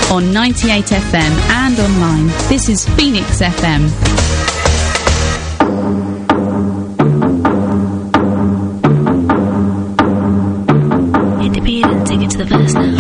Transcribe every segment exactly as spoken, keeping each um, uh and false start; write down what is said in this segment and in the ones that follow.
on ninety-eight F M and online. This is Phoenix F M. Hit the beat and take it to the verse now.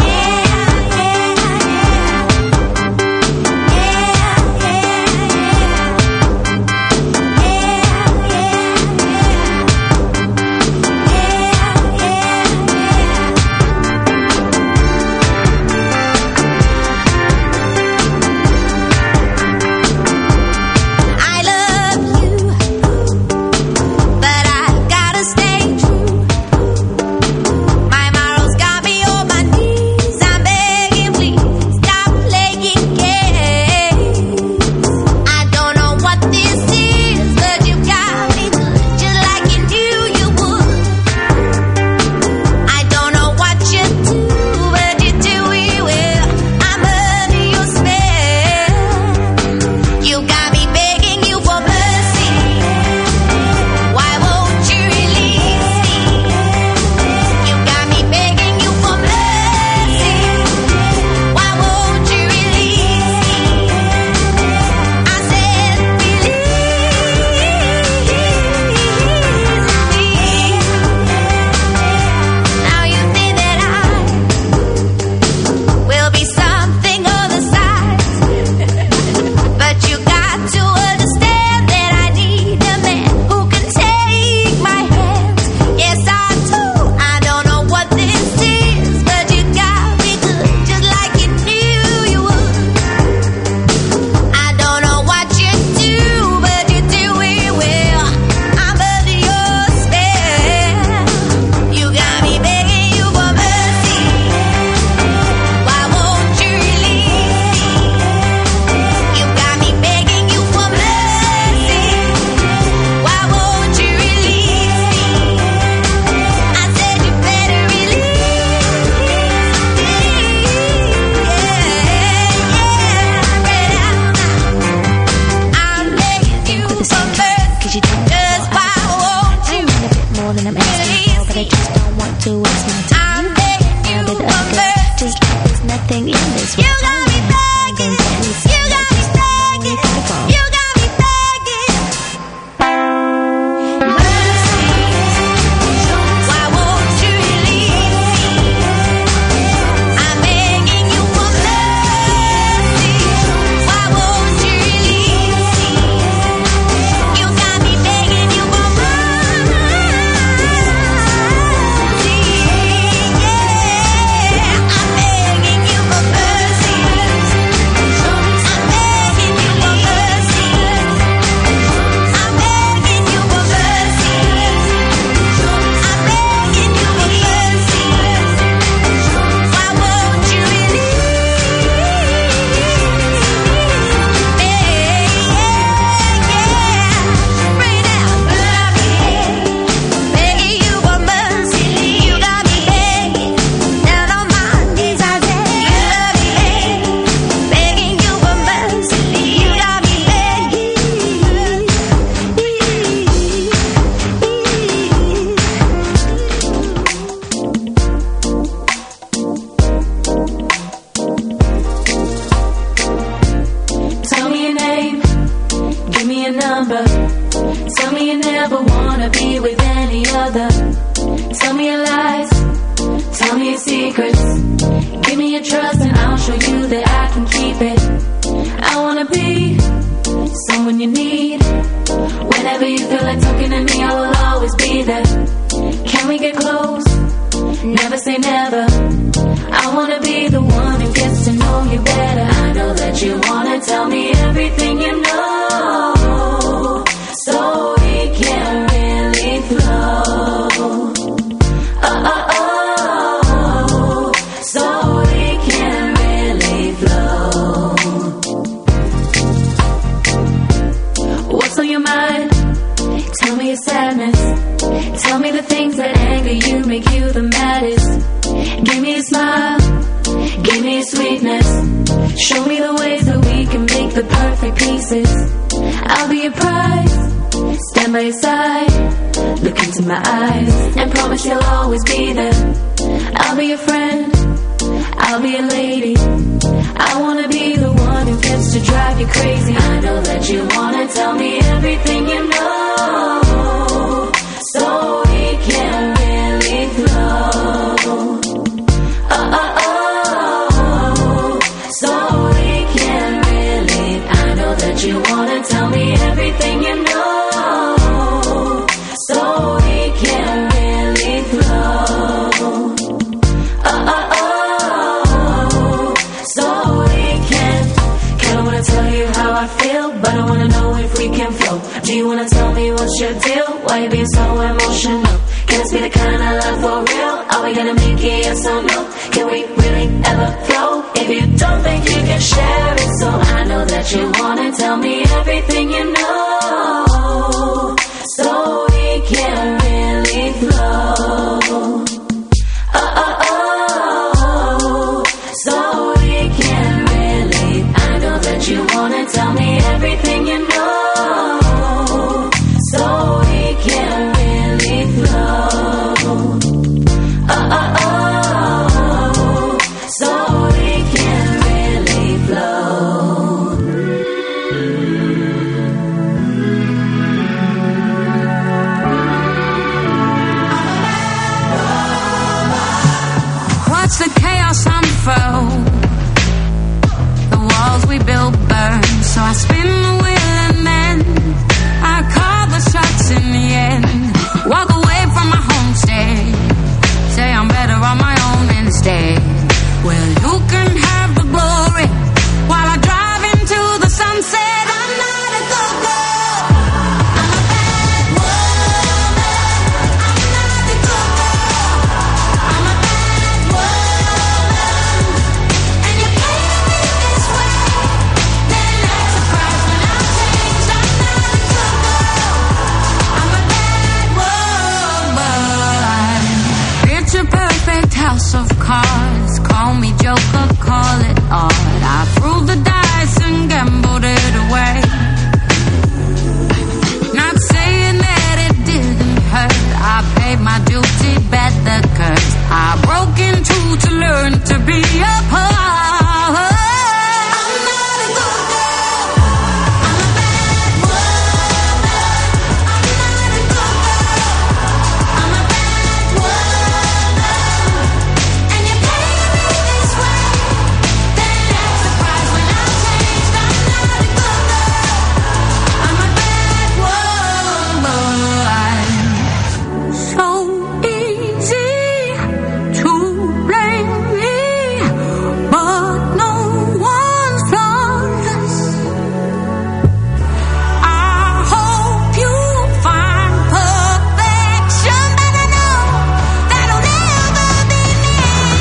Show me the ways that we can make the perfect pieces. I'll be your prize, stand by your side, look into my eyes, and promise you'll always be there. I'll be your friend, I'll be a lady. I wanna be the one who gets to drive you crazy. I know that you wanna tell me everything you know, so we can really flow. Oh, oh, oh, so we can really. I know that you wanna tell me everything you know, so we can really flow. Oh, oh, oh, so we can. Kinda wanna tell you how I feel, but I wanna know if we can flow. Do you wanna tell me what's your deal? Why you being so emotional? Can this be the kind of love for real? Are we gonna make it yes or no? Can we really ever flow? If you don't think you can share it, so I know that you wanna tell me everything you know, so we can really flow. Oh, oh, oh, so we can really. I know that you wanna tell me everything you know, so we can really flow. Oh, oh, oh, so we can really flow. Watch the chaos unfold. The walls we built burn, so I spin the wheel and then I call the shots in the end. Walk away from my homestay, say I'm better on my own instead. Well, you can have the glory while I drive into the sunset. I'm not a good girl, I'm a bad woman. I'm not a good girl, I'm a bad woman. And you play me this way, then act surprised when I change. I'm not a good girl, I'm a bad woman. Picture perfect house of cards. Call me Joker, call it art. I threw the dice and gambled it away. Not saying that it didn't hurt. I paid my duty, bet the curse. I broke into to learn to be a part. I'm not a good girl, I'm a bad woman. I'm not a good girl, I'm a bad woman. And you play me this way, then act surprised when I changed. I'm not a good girl, I'm a bad woman. So easy to blame me, but no one's flawless. I hope you find perfection, but I know that'll never be me.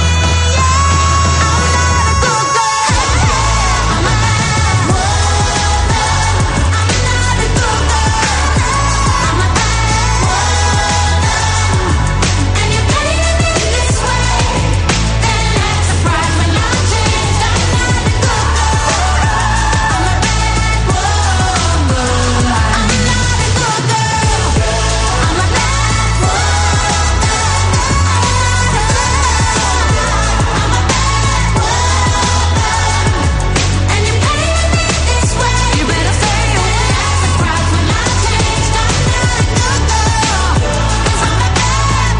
I'm not a good girl, I'm a bad woman. I'm not a good girl, I'm a bad woman. And you play me this way, then act surprised when I changed. I'm not a good girl, I'm a bad woman. I'm not a good girl, I'm a bad woman. I'm a bad woman. And you play me this way, you better say it, act surprised when I changed. I'm not a good girl, 'cause I'm a bad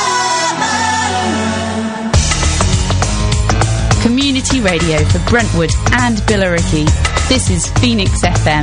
woman. Community radio for Brentwood and Billericay. This is Phoenix F M.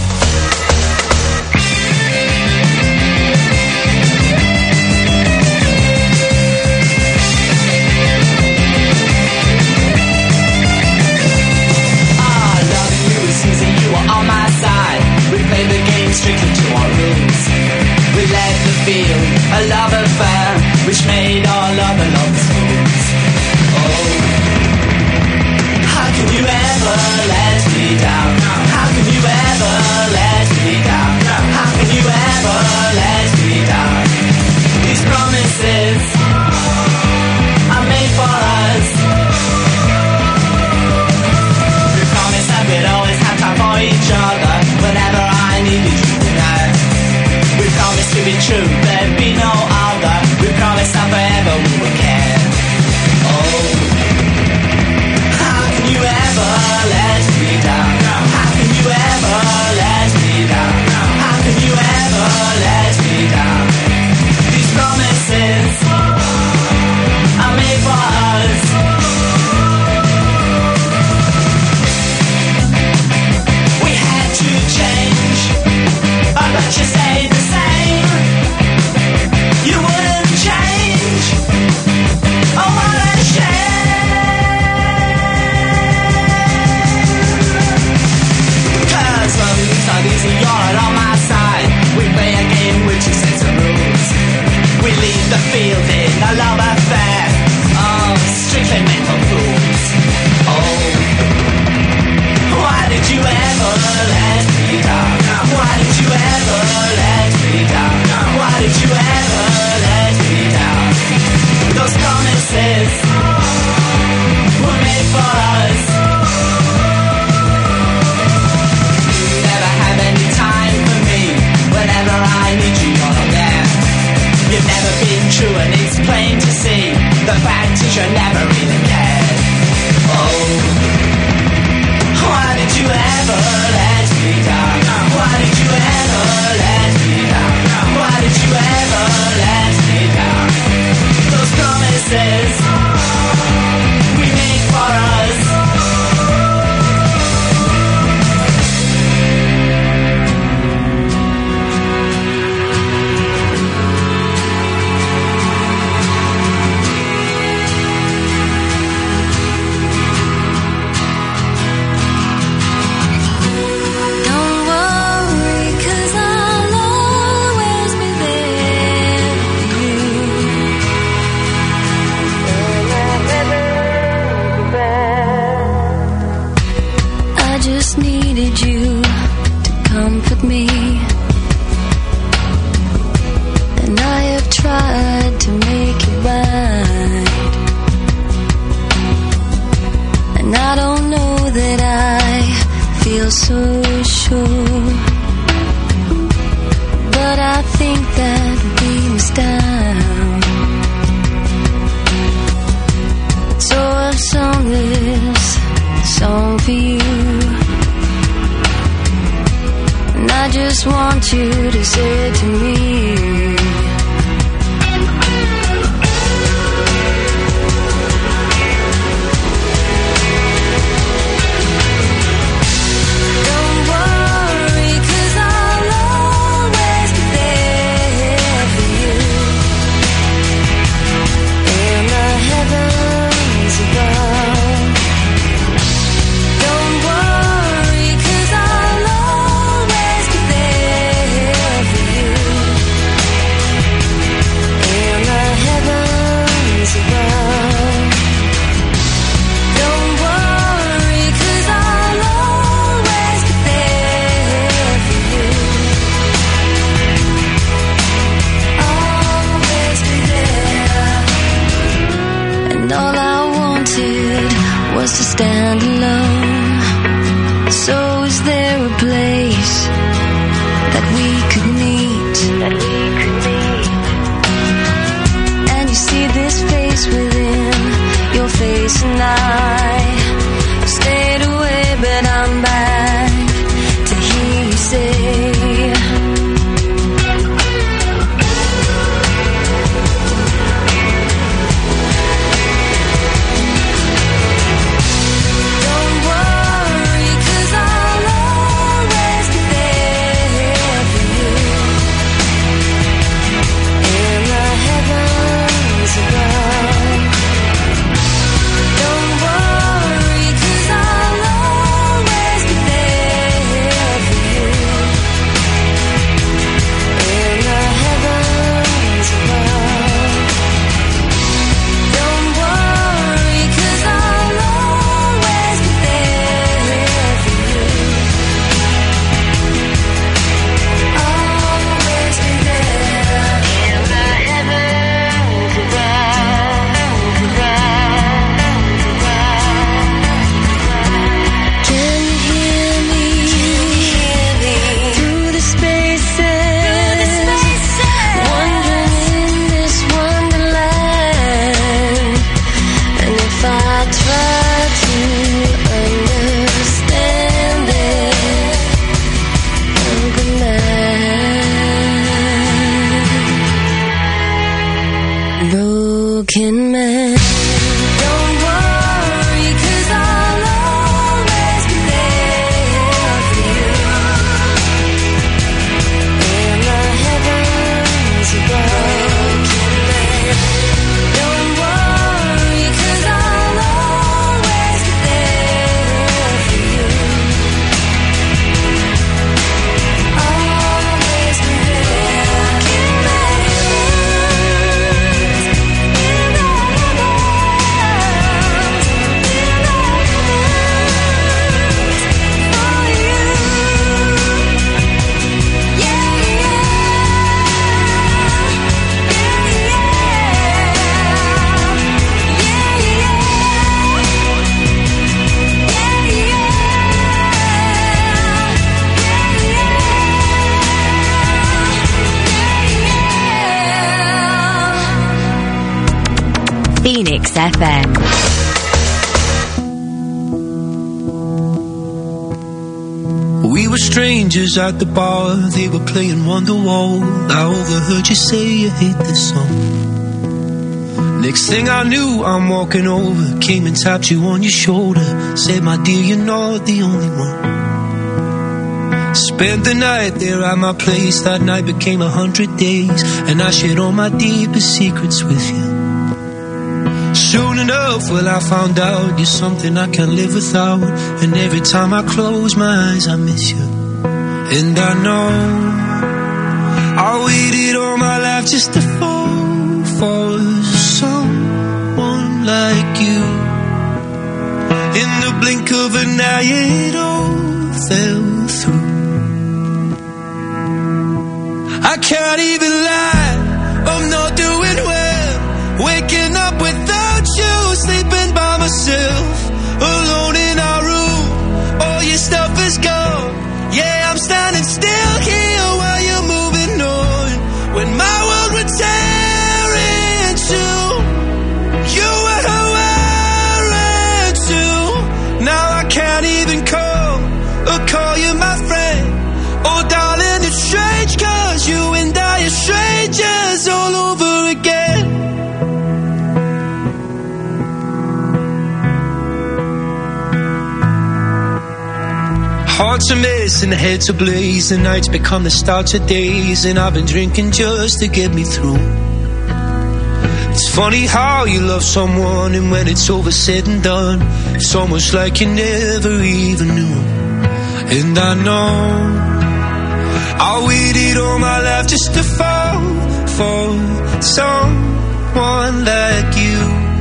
Ah, loving you is easy, you are on my side. We play the game strictly to our rules. We let the feel a love affair, which made all other lovers fools. Oh, how can you ever let me down? How can you ever let me down? How can you ever let me down? These promises are made for us. We promised that we'd always have time for each other whenever I needed you tonight. We promised to be true, there'd be no other. you never really cared. Oh, why did you ever let me down? Why did you ever let me down? Why did you ever let me down? Those promises we made for us. Me, and I have tried to make it right, and I don't know that I feel so sure, but I think that the beam is down. So I've sung this song for you, and I just want you to say to me, don't worry, 'cause I'll always be there for you in the heavens above. Don't worry, 'cause I'll always be there for you in the heavens above. Don't worry, 'cause I'll always be there for you. Always be there. And all I wanted was to stand alone. So is there a place that we could meet? That we could meet. And you see this face within your face, and I stayed away, but I'm back to hear you say, don't worry, 'cause I'll always be there for you in the heavens above. Don't worry. Phoenix F M. We were strangers at the bar, they were playing Wonderwall. I overheard you say you hate this song. Next thing I knew, I'm walking over, came and tapped you on your shoulder, said, my dear, you're not the only one. Spent the night there at my place, that night became a hundred days, and I shared all my deepest secrets with you. Soon enough, well, I found out you're something I can't live without, and every time I close my eyes, I miss you. And I know I waited all my life just to fall for someone like you. In the blink of an eye, it all fell through. I can't even lie, I'm not doing well. Waking up without you, sleeping by myself, alone in our room, all your stuff is gone. Yeah, I'm standing still here while you're moving on. When my world would tear in two, you were wearing too. Now I can't even call or call you my friend. Oh darling, it's strange, cause you and I are strangers all over again. Hearts are missing, heads ablaze, the nights become the start of days, and I've been drinking just to get me through. It's funny how you love someone, and when it's over said and done, it's almost like you never even knew. And I know I waited all my life just to fall for someone like you.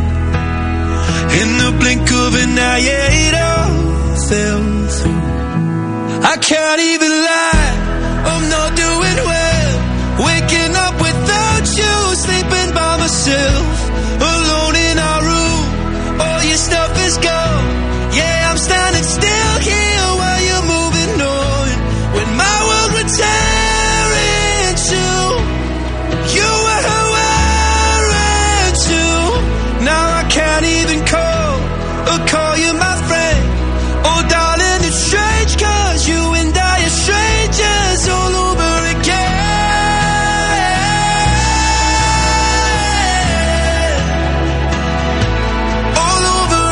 In the blink of an eye, yeah, it all fell through. I can't even lie, I'm not doing well. Waking up without you, sleeping by myself, alone in our room, all your stuff is gone. Yeah, I'm standing still here while you're moving on. When my world would tear in two, you were wearing too. Now I can't even call or call you my friend. Oh darling, it's strange, cause you and I are strangers all over again. All over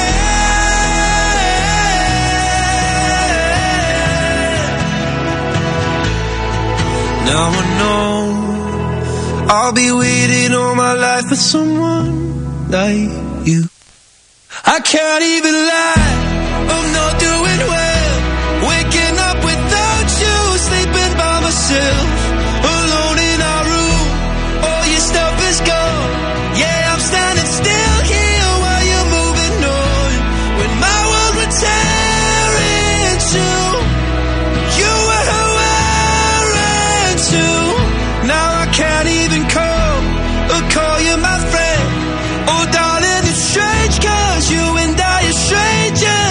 again. Now I know I'll be waiting all my life for someone like you. I can't even lie, I'm not doing well. Waking up without you, sleeping by myself, alone in our room, all your stuff is gone. Yeah, I'm standing still here while you're moving on. When my world would tear in two, you were wearing too. Now I can't even call or call you my friend. Oh darling, it's strange, cause you and I are strangers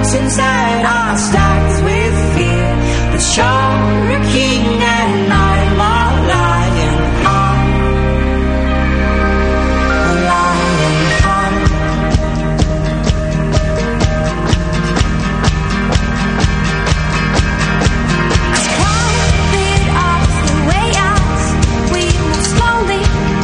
mountains that are stacked with fear. But you're a king and I'm a lion heart. A lion heart. Cause one bit of the way out, we move slowly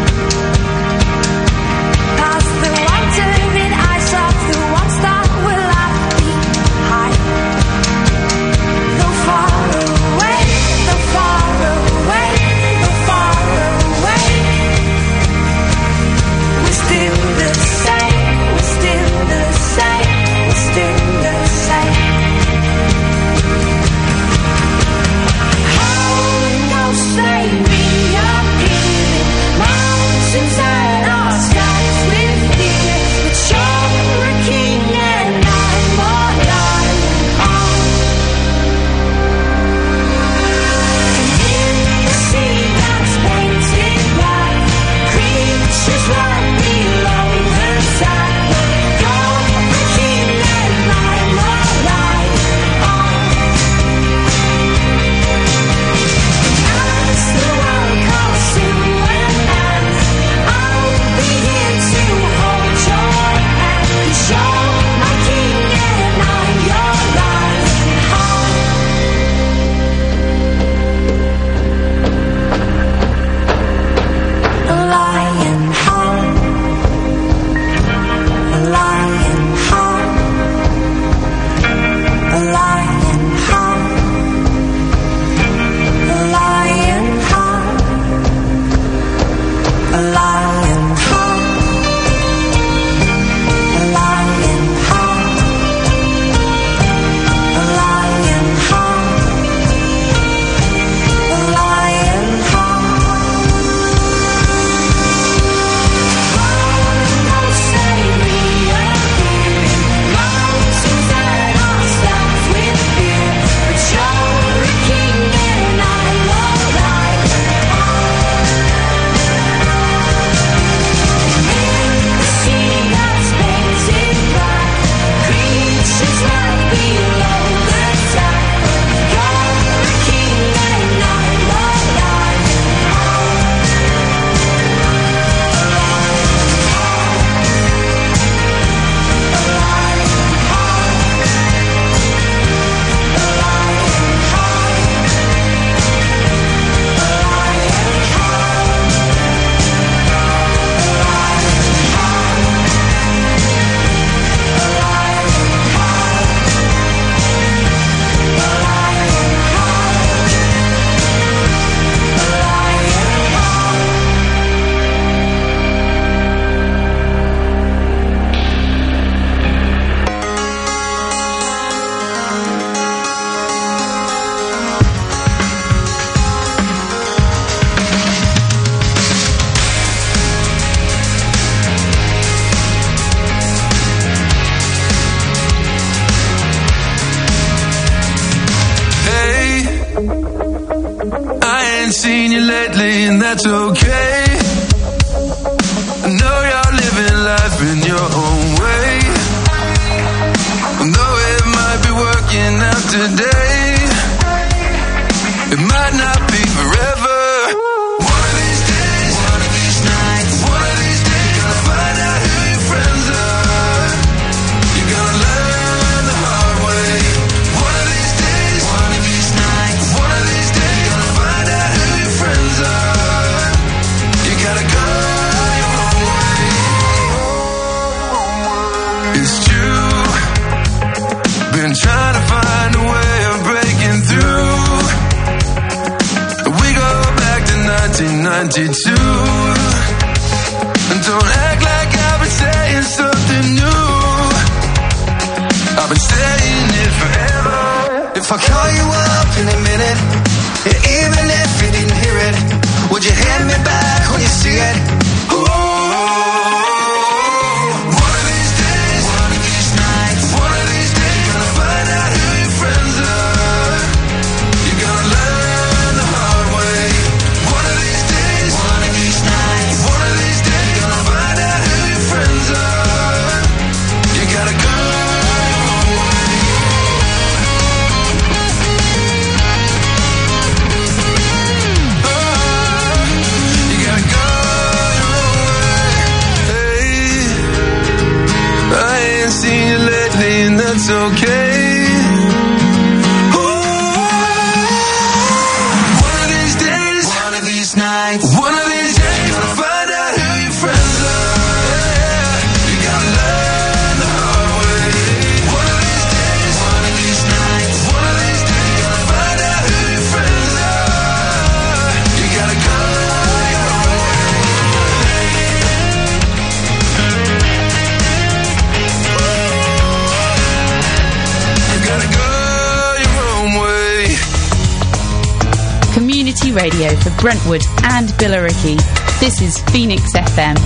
past the wide-turning eyes of the ones that will left behind. Though far away, though far away, though far away, we're still the same, we're still the same, we're still the same. Almost they reappearing, mountains that are stacked with fear. But you're a king and I'm a lion heart. In the sea that's painted black, creatures run below the tide. You're a king and I'm a lion heart. As the world calls to an end, I'll be here to hold your hand. 'Cause you're my king and I'm your lion heart. A lion heart. A lion heart. A lion heart. A lion heart. A lion heart. A lion heart. A lion heart. A lion heart. Almost they reappear, mountains that are stacked with fear. But you're a king and I'm a lion heart. In the sea that's painted black, creatures run below the tide. You're a king and I'm a lion heart. A lion heart. A lion heart. A lion heart. A lion heart. A lion heart. A lion heart. A lion Hey, I ain't seen you lately, and that's okay. I know you're living life in your own way. Though it might be working out today, it might not be forever. One of these days, one of these nights, one of these days, gonna find out who your friends are. You're gonna learn the hard way. One of these days, one of these nights, one of these days, gonna find out who your friends are. You gotta go your own way. It's true. Been trying to find a way of breaking through. We go back to nineteen ninety-two. And don't act like I've been saying something new. I've been saying it forever. If I call you up in a minute, even if you didn't hear it, would you hand me back when you see it? Ooh. One of these days, one of these nights, one of these days, gonna find out who your friends are. You're gonna learn the hard way. One of these days, one of these nights, one of these days, gonna find out who your friends are. You gotta go your own way. it's okay. Ooh. One of these days, one of these nights, one of these days, gonna find out who your friends are. Yeah. You gotta learn the hard way. One of these days, one of these nights, one of these days, gonna find out who your friends are. You gotta go your own way. You gotta go your own way. Community radio for Brentwood and Billericay. This is Phoenix F M.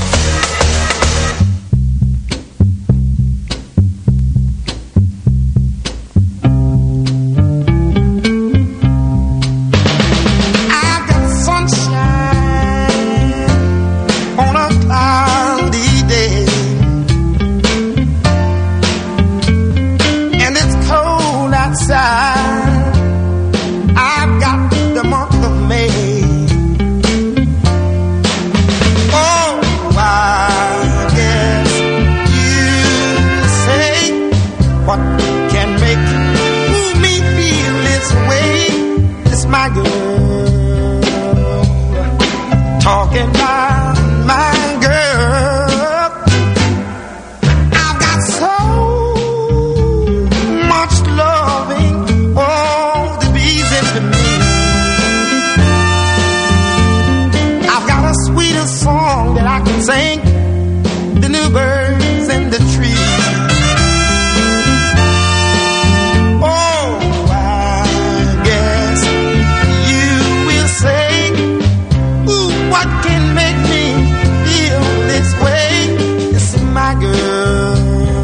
I got sunshine on a cloudy day, and it's cold outside. I've got the month of May. Oh, I guess you say, what can make me feel this way? It's my girl talking about my girl. I've got so much loving, oh, the reason for me. I've got a sweeter song that I can sing, the new birds in the tree. Oh, I guess you will say, ooh, what can make me feel this way? It's my girl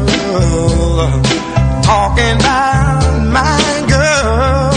talking about my girl.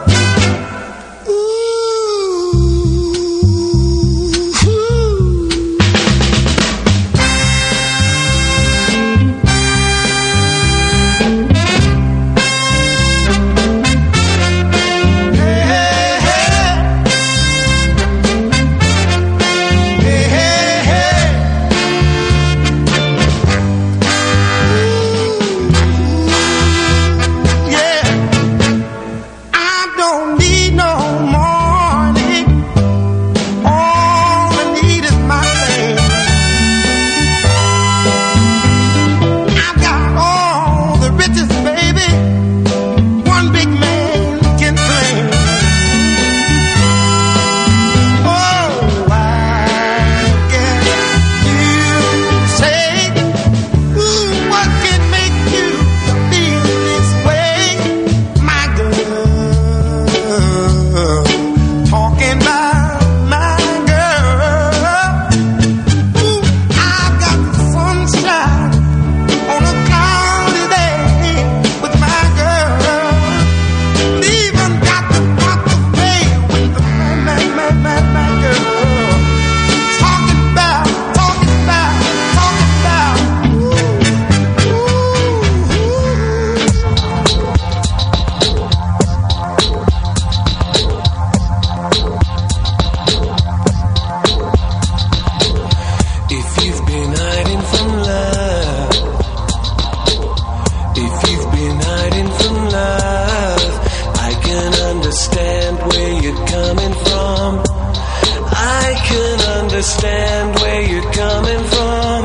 Understand where you're coming from.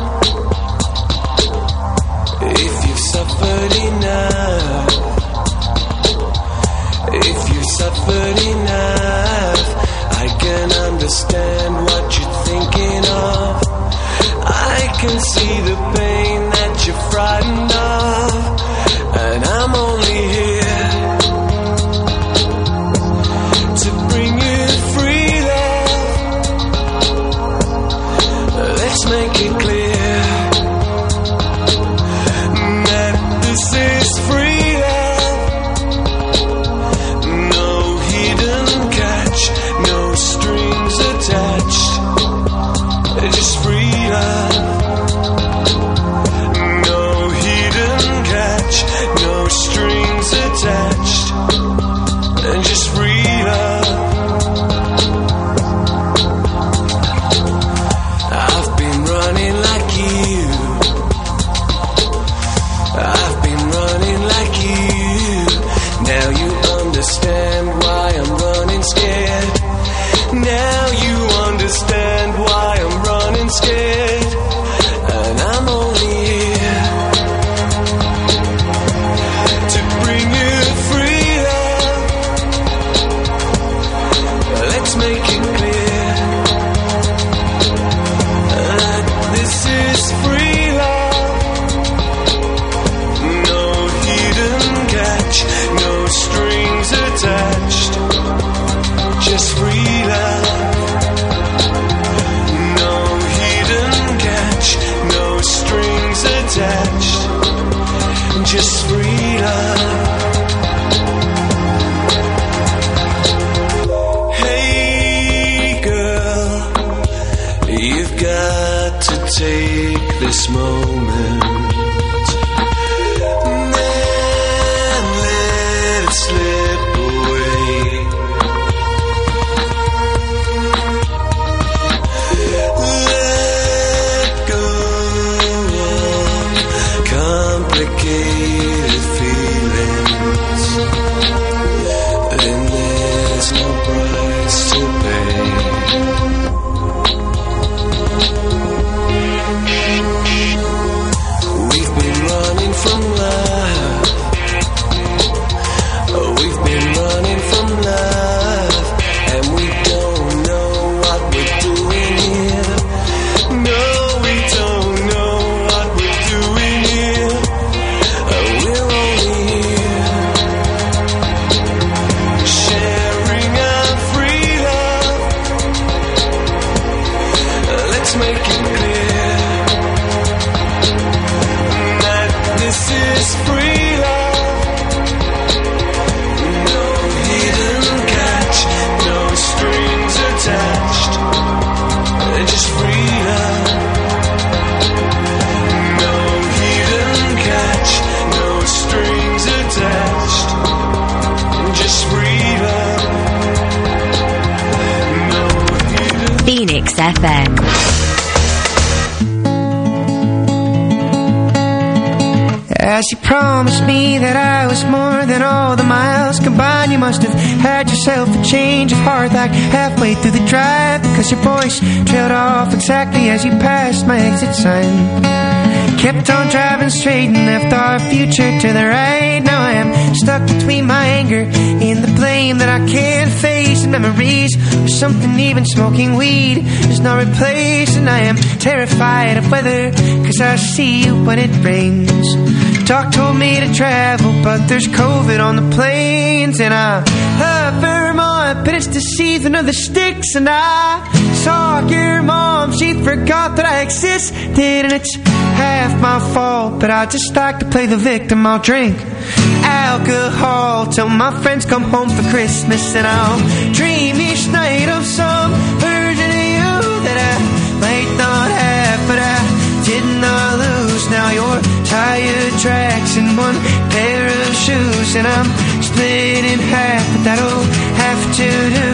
If you've suffered enough, if you've suffered enough, I can understand what you're thinking of. I can see the pain that you're frightened of, and I'm only here to bring you free love. Let's make it clear that this is free love. No hidden catch, no strings attached, just free love. running like you. Now you understand why I'm running scared. Now you understand why I'm running scared. And I'm only here to bring you free love. Let's make it clear that this is free love. No hidden catch, no strings attached. Just free love. No hidden catch, no strings attached. Just free love. Hey girl, you've got to take this moment and let it slip away. Let go of complicated feelings. Then there's no price to pay. We've been running from love. Oh, we've been running from love, and we don't know what we're doing here. No, we don't know what we're doing here. Oh, we're only here sharing our free love. Let's make it clear that this is free love. No hidden catch, no strings attached. Just free love. No hidden catch, no strings attached. Just free love. No hidden. Phoenix F M. As you promised me that I was more than all the miles combined, you must have had yourself a change of heart like halfway through the drive, because your voice trailed off exactly as you passed my exit sign. Kept on driving straight and left our future to the right. Now I am stuck between my anger and the blame that I can't face, and memories of something even smoking weed is not replaced. And I am terrified of weather, cause I see you when it rains. Doc told me to travel, but there's COVID on the planes. And I love Vermont, but it's the season of the sticks. And I saw your mom, she forgot that I existed. And it's half my fault, but I just like to play the victim. I'll drink alcohol till my friends come home for Christmas, and I'll dream each night of some version of you that I might not have, but I did not lose. Now you're tire tracks and one pair of shoes, and I'm split in half, but that'll have to do.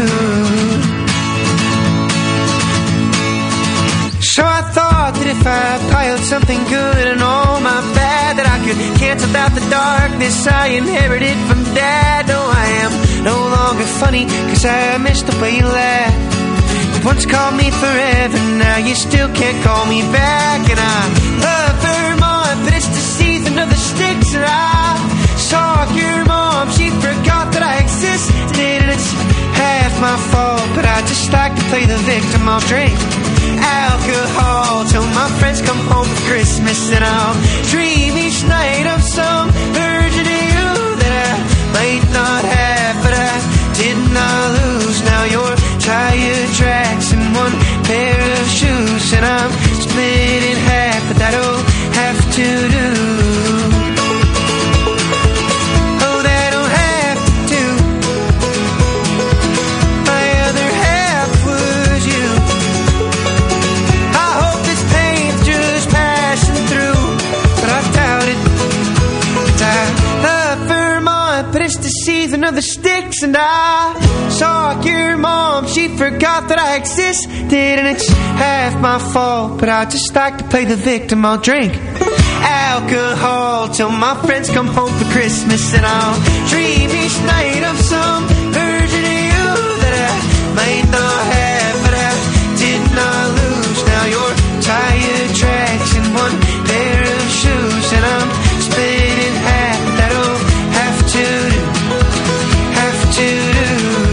So I thought that if I piled something good and all my bad, that I could cancel out the darkness I inherited from Dad. No, I am no longer funny, cause I missed the way you laughed. You once called me forever, now you still can't call me back. And I love Vermont, but it's the season of the sticks. And I saw your mom, she forgot that I existed. And it's half my fault, but I just like to play the victim. I'll drink alcohol till my friends come home for Christmas, and I'll dream each night of some version of you that I might not have, but I did not lose. Now you're tire tracks and one pair of shoes, and I'm split in half, but that'll have to do. Oh, that'll have to do. My other half was you. I hope this pain's just passing through, but I doubt it. I love Vermont, but it's the season of the sticks. And I saw your mom, she forgot that I existed. And it's half my fault, but I just like to play the victim. I'll drink alcohol till my friends come home for Christmas, and I'll dream each night of some version of you that I might not have, but I did not lose. Now your tired tracks and one pair of shoes, and I'm split in half. That'll have to do, have to do.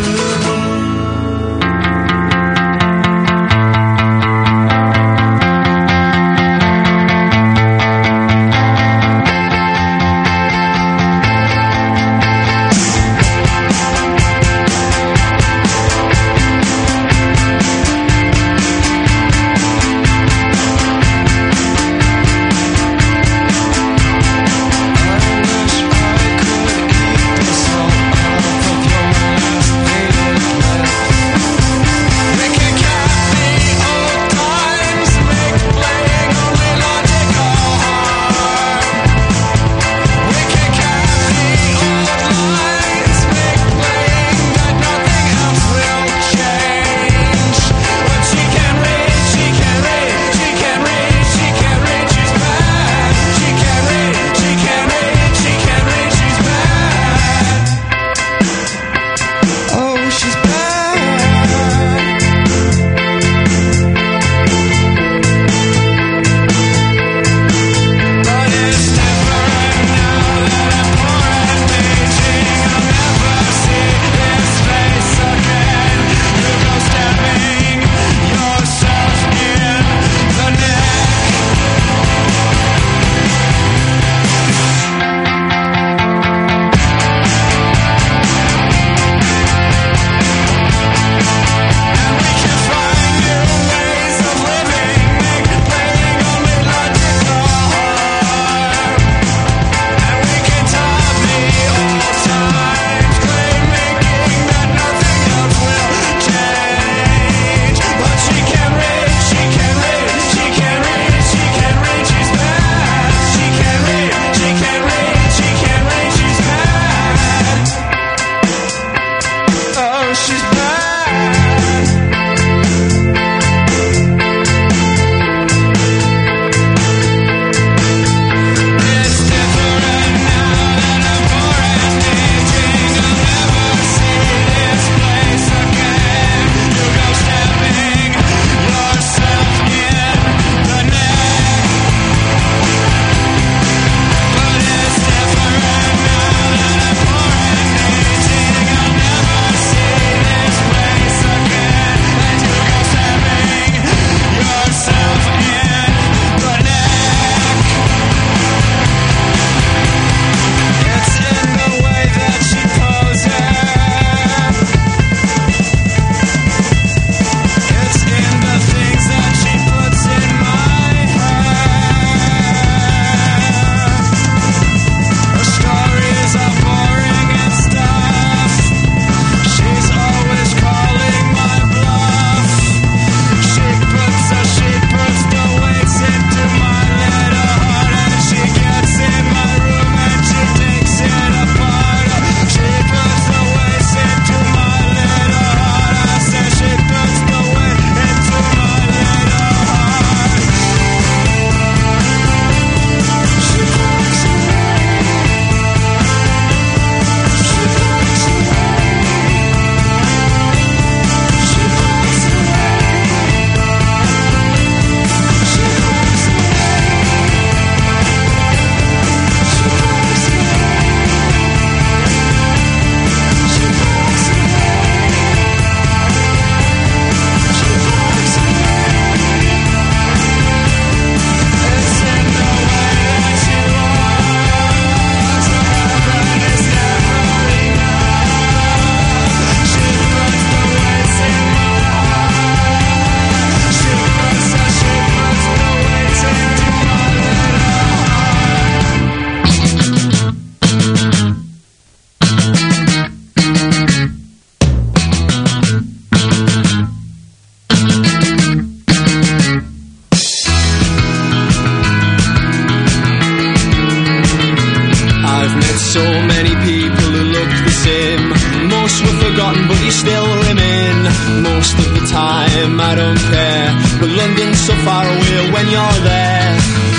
most of the time I don't care, but London's so far away when you're there.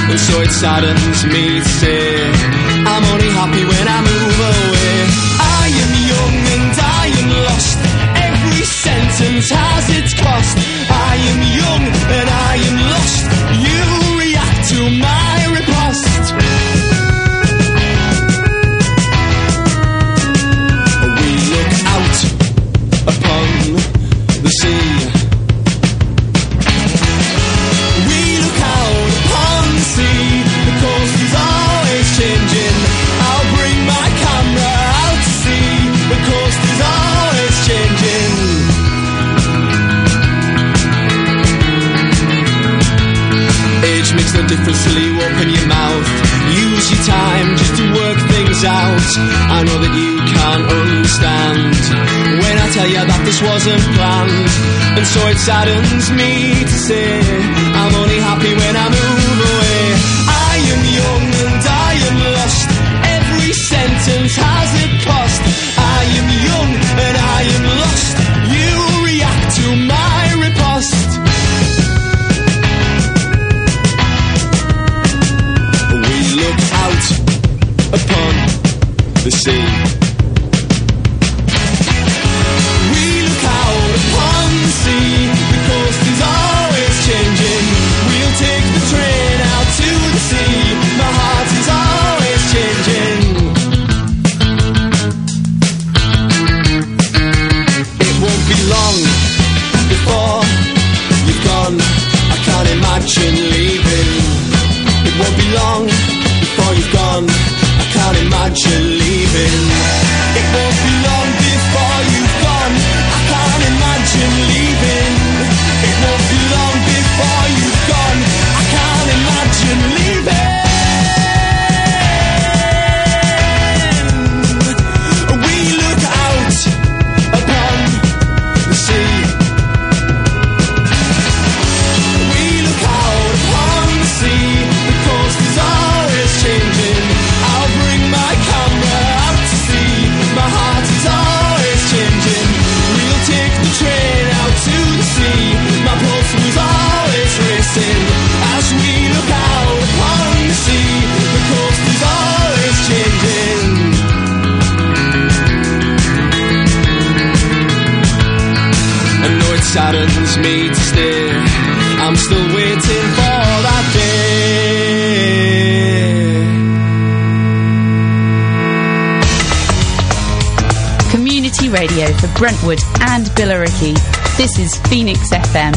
and so it saddens me to say I'm only happy when I move away. I am young and I am lost, every sentence has its cost. I am young and I am lost, you react to my riposte. We look out upon the sea, we look out upon the sea, the coast is always changing. I'll bring my camera out to see, the coast is always changing. Age makes no difference till you open your mouth. Use your time just to work things out. I know that you can't understand when I tell you that this wasn't planned, and so it saddens me to say I'm only happy when I move away. I am young and I am lost, every sentence has a cost. I am young and I am lost, you react to my riposte. We look out upon the sea, we look out upon the sea, the coast is always changing. We'll take the train out to the sea, my heart is always changing. It won't be long before you've gone, I can't imagine leaving. It won't be long before you've gone, I can't imagine leaving. It won't be long before you've gone, I can't imagine leaving. It won't be long before you've gone, I can't imagine leaving. We look out upon the sea, we look out upon the sea, the coast is always changing. I'll bring my camera out to see, my heart is always changing. We'll take the train out to the sea, my pulse was always racing. As we look out upon the sea, the coast is always changing. I know it saddens me to stay, I'm still waiting for that day. Community radio for Brentwood and Billericay. This is Phoenix F M.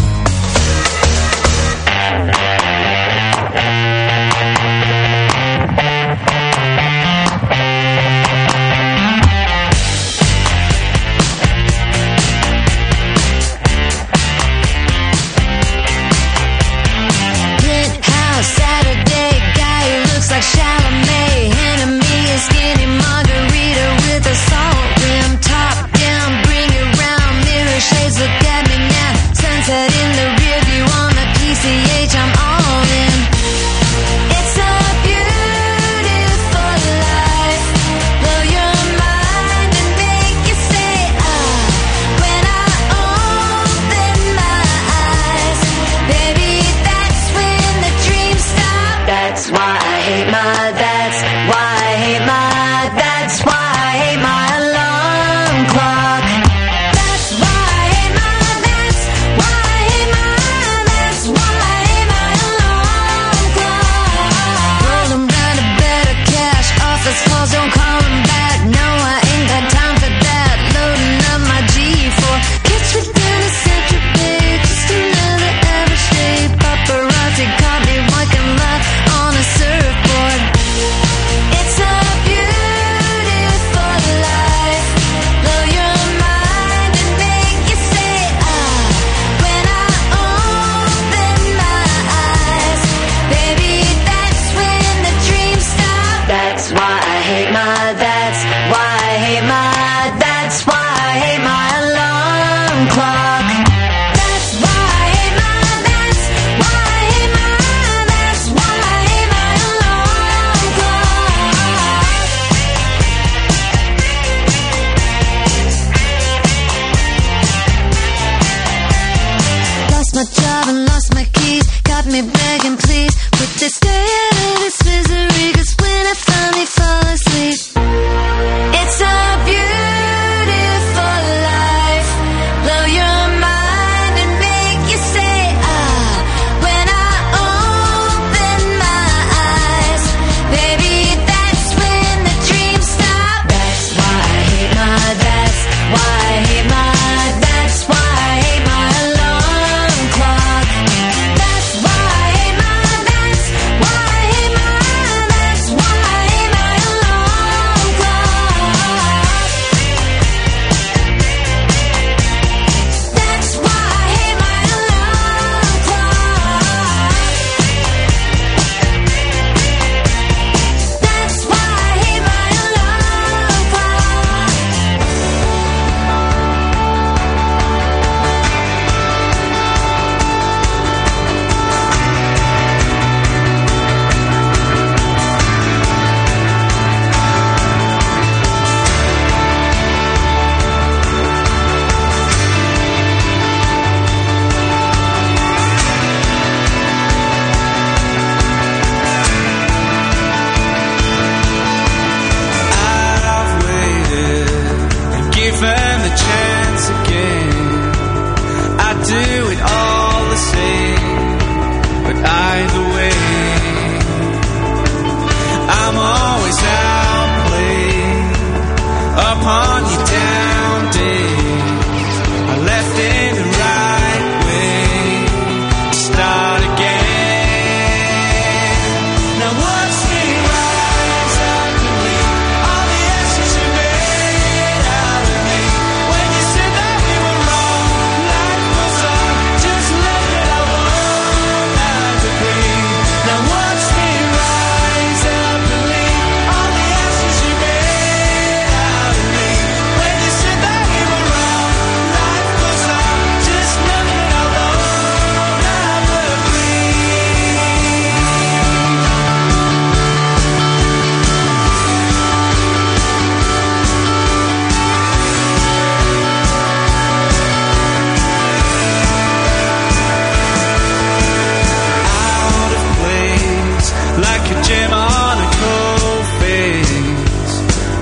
Penthouse Saturday, guy who looks like Chalamet. Enemy, a skinny margarita with a salt rim. Top down, bring it round. Mirror shades, look at me now. Sunset in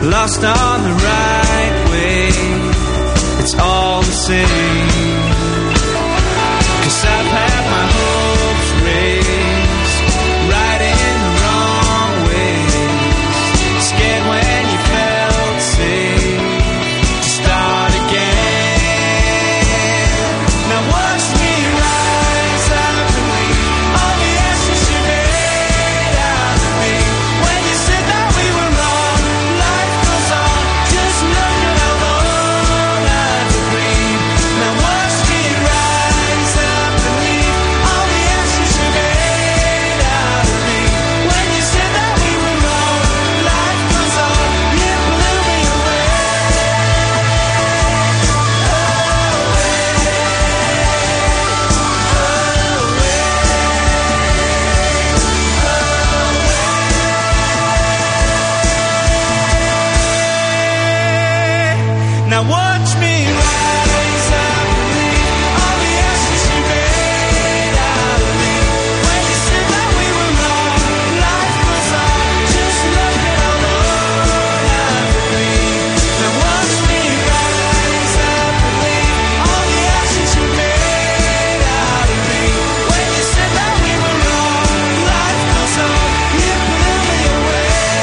lost on the right way. It's all the same. 'Cause I've had my hopes raised right in the wrong ways. Scared when you felt safe to start again. Now watch me rise up and leave all the ashes you made out of me. When you said that we were wrong, life goes on. Just look at how long I've agreed. Now watch me rise up and leave all the ashes you made out of me. When you said that we were wrong, life goes on. You blew me away. Now watch me rise up and leave all the ashes you made out of me. When you said that we were wrong, life goes on. Just look at how long I've agreed. Now watch me rise up and leave all the ashes you made out of me. When you said that we were wrong, life goes on. You blew me away.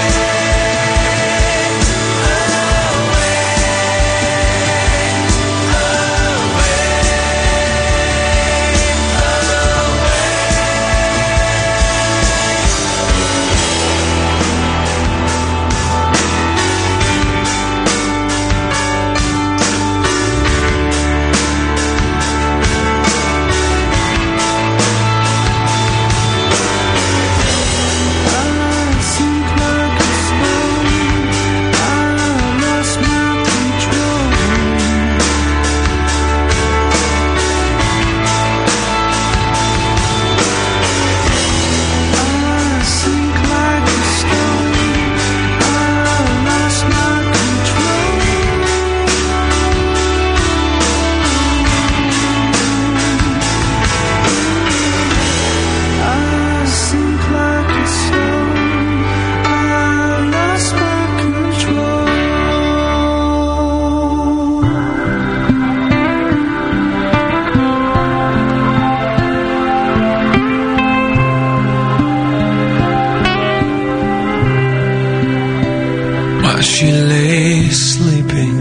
While she lay sleeping,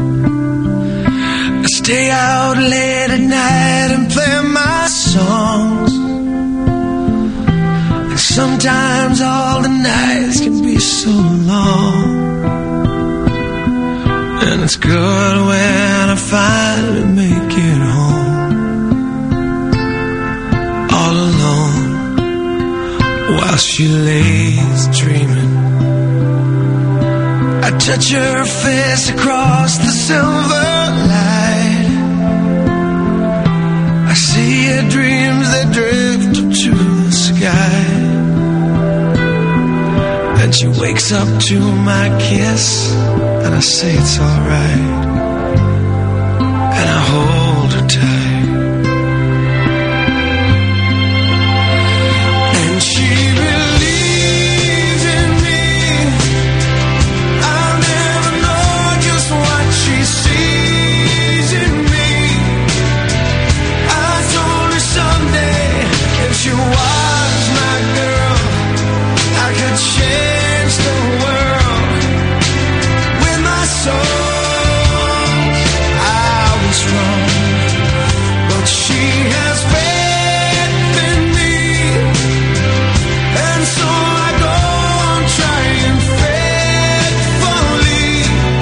I stay out late at night and play my songs. And sometimes all the nights can be so long. And it's good when I finally make it home, all alone, while she lays dreaming. I touch her face across the silver light. I see her dreams that drift up to the sky. And she wakes up to my kiss, and I say it's alright, and I hold her tight. And she believes in me. I'll never know just what she sees in me. I told her someday, if she was my girl, I could change the world with my soul. I was wrong, but she has faith in me, and so I go on trying faithfully.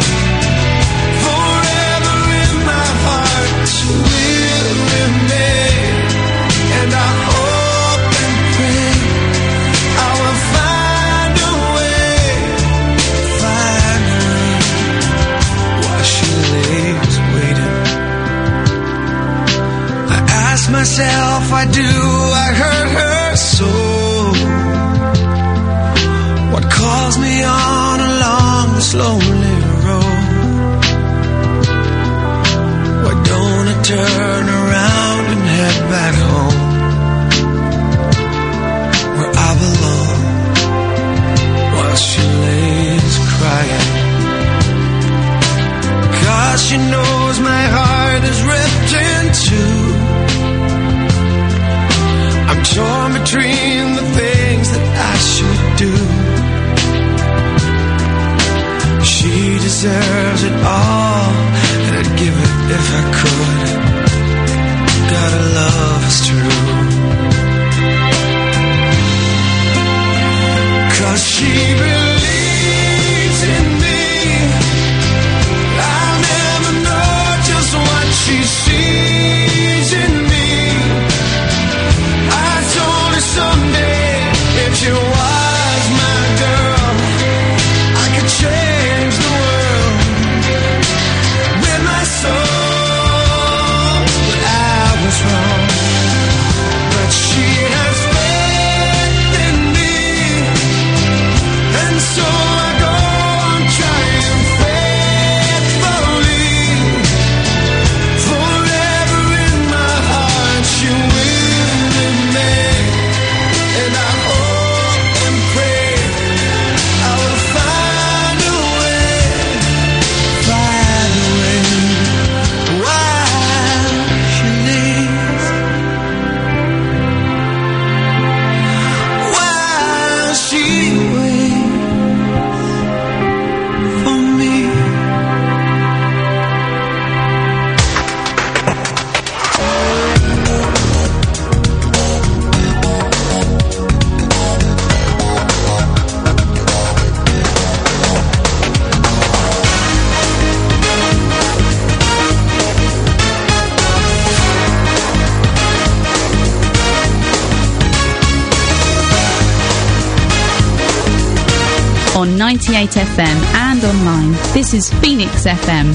Forever in my heart she will remain, and I hope and pray I will find a way, find her while she lays waiting. I ask myself, why do I hurt her so? What calls me on along this lonely road? Why don't I turn around and head back home, where I belong, while she lays crying? she knows my heart is ripped in two. I'm torn between the things that I should do. She deserves it all, and I'd give it if I could. Gotta love is true. 'Cause she believes in me. I'll never know just what she sees in me. I told her someday if she was my girl, I could change the world with my soul. But I was wrong. But she has faith in me, and so I go on trying faithfully. Forever in my heart she will remain, and I hope and pray I will find a way, find a way while she leaves, while she waits for me. On ninety-eight F M and online, this is Phoenix F M.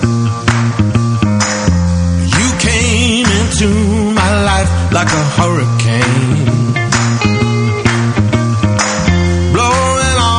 You came into my life like a hurricane.